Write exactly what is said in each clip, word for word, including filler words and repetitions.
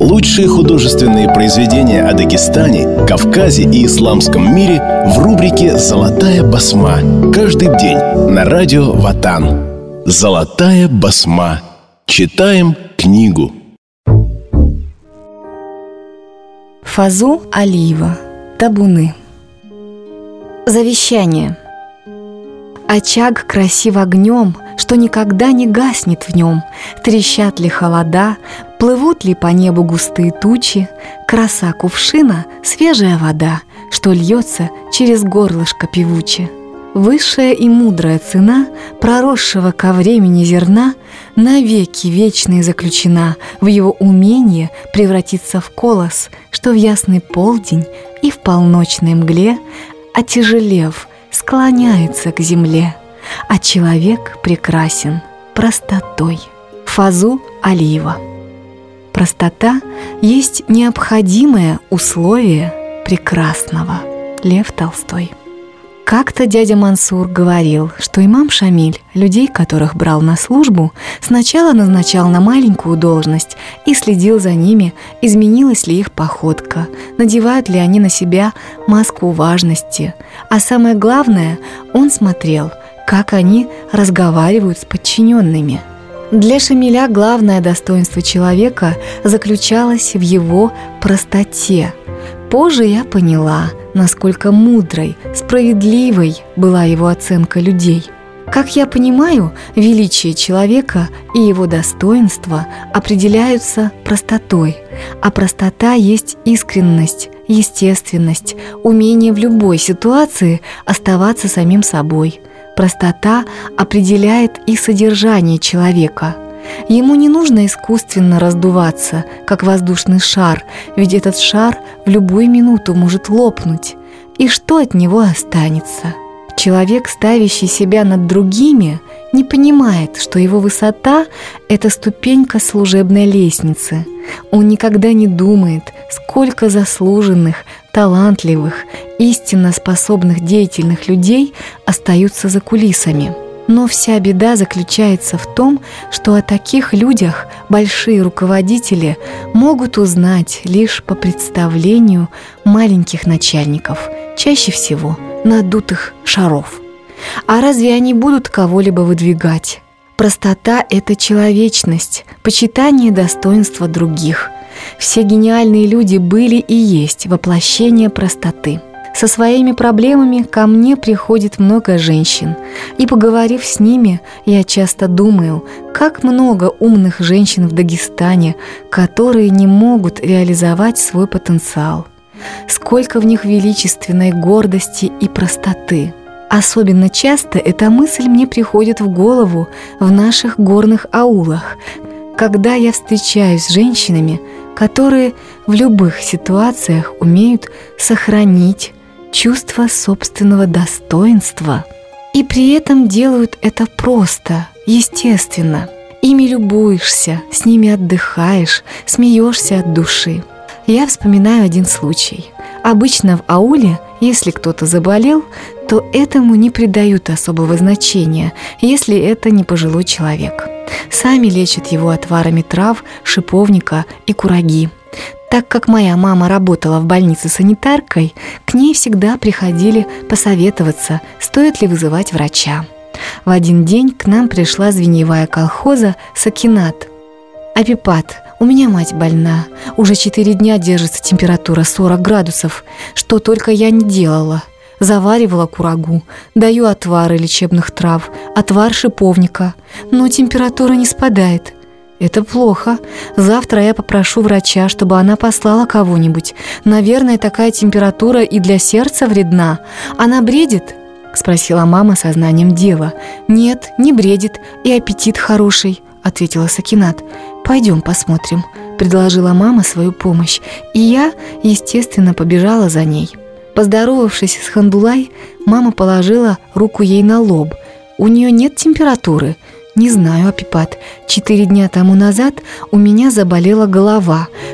Лучшие художественные произведения о Дагестане, Кавказе и исламском мире в рубрике «Золотая басма». Каждый день на радио Ватан. «Золотая басма». Читаем книгу. Фазу Алиева. Табуны. Завещание. Очаг красив огнем, что никогда не гаснет в нем. Трещат ли холода, плывут ли по небу густые тучи, краса кувшина — свежая вода, что льется через горлышко певуче. Высшая и мудрая цена проросшего ко времени зерна навеки вечной заключена в его умение превратиться в колос, что в ясный полдень и в полночной мгле, отяжелев, склоняется к земле, а человек прекрасен простотой. Фазу Алиева. Простота есть необходимое условие прекрасного. Лев Толстой. Как-то дядя Мансур говорил, что имам Шамиль людей, которых брал на службу, сначала назначал на маленькую должность и следил за ними, изменилась ли их походка, надевают ли они на себя маску важности. А самое главное, он смотрел, как они разговаривают с подчиненными. Для Шамиля главное достоинство человека заключалось в его простоте. Позже я поняла, насколько мудрой, справедливой была его оценка людей. Как я понимаю, величие человека и его достоинства определяются простотой, а простота есть искренность, естественность, умение в любой ситуации оставаться самим собой. Простота определяет и содержание человека. Ему не нужно искусственно раздуваться, как воздушный шар, ведь этот шар в любую минуту может лопнуть. И что от него останется? Человек, ставящий себя над другими, не понимает, что его высота – это ступенька служебной лестницы. Он никогда не думает, сколько заслуженных, талантливых, истинно способных деятельных людей остаются за кулисами. Но вся беда заключается в том, что о таких людях большие руководители могут узнать лишь по представлению маленьких начальников, чаще всего надутых шаров. А разве они будут кого-либо выдвигать? Простота – это человечность, почитание достоинства других. Все гениальные люди были и есть воплощение простоты. Со своими проблемами ко мне приходит много женщин, и, поговорив с ними, я часто думаю, как много умных женщин в Дагестане, которые не могут реализовать свой потенциал. Сколько в них величественной гордости и простоты. Особенно часто эта мысль мне приходит в голову в наших горных аулах, когда я встречаюсь с женщинами, которые в любых ситуациях умеют сохранить чувство собственного достоинства и при этом делают это просто, естественно. Ими любуешься, с ними отдыхаешь, смеешься от души. Я вспоминаю один случай. Обычно в ауле, если кто-то заболел, то этому не придают особого значения, если это не пожилой человек. Сами лечат его отварами трав, шиповника и кураги. Так как моя мама работала в больнице санитаркой, к ней всегда приходили посоветоваться, стоит ли вызывать врача. В один день к нам пришла звеньевая колхоза Сакинат. «Апипат, у меня мать больна. Уже четыре дня держится температура сорок градусов. Что только я не делала. Заваривала курагу, даю отвары лечебных трав, отвар шиповника. Но температура не спадает. Это плохо. Завтра я попрошу врача, чтобы она послала кого-нибудь. Наверное, такая температура и для сердца вредна. Она бредит?» — спросила мама сознанием дела. «Нет, не бредит, и аппетит хороший», — ответила Сакинат. «Пойдем посмотрим», — предложила мама свою помощь, и я, естественно, побежала за ней. Поздоровавшись с Хандулай, мама положила руку ей на лоб. «У нее нет температуры?» «Не знаю, Апипат. Четыре дня тому назад у меня заболела голова.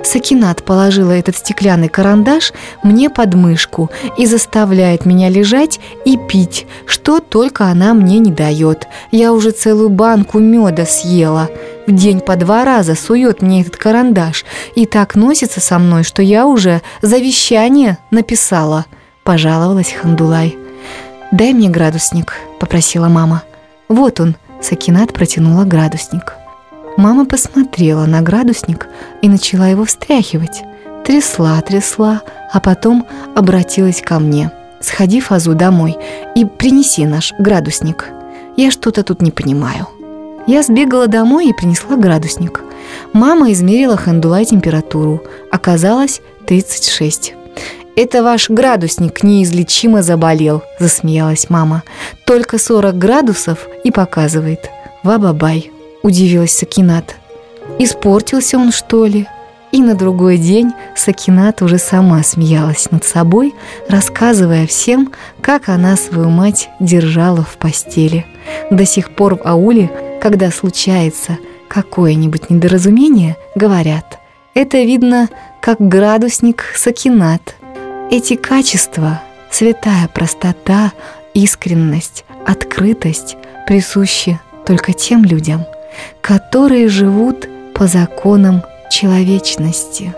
Сакинат положила этот стеклянный карандаш мне под мышку и заставляет меня лежать и пить, что только она мне не дает. Я уже целую банку меда съела. В день по два раза сует мне этот карандаш и так носится со мной, что я уже завещание написала, пожаловалась Хандулай. «Дай мне градусник», — попросила мама. «Вот он», — Сакинат протянула градусник. Мама посмотрела на градусник и начала его встряхивать. Трясла, трясла, а потом обратилась ко мне. «Сходи, Фазу, домой и принеси наш градусник. Я что-то тут не понимаю». Я сбегала домой и принесла градусник. Мама измерила Хандулай температуру. Оказалось тридцать шесть. «Это ваш градусник неизлечимо заболел», – засмеялась мама. «Только сорок градусов и показывает». «Ва-бабай», – удивилась Сакинат. «Испортился он, что ли?» И на другой день Сакинат уже сама смеялась над собой, рассказывая всем, как она свою мать держала в постели. До сих пор в ауле, когда случается какое-нибудь недоразумение, говорят: «Это видно, как градусник Сакинат». Эти качества – святая простота, искренность, открытость – присущи только тем людям, которые живут по законам человечности.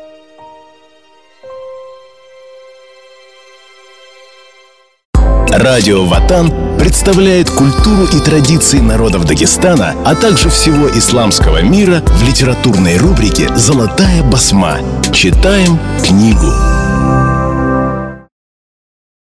Радио Ватан представляет культуру и традиции народов Дагестана, а также всего исламского мира в литературной рубрике «Золотая басма». Читаем книгу.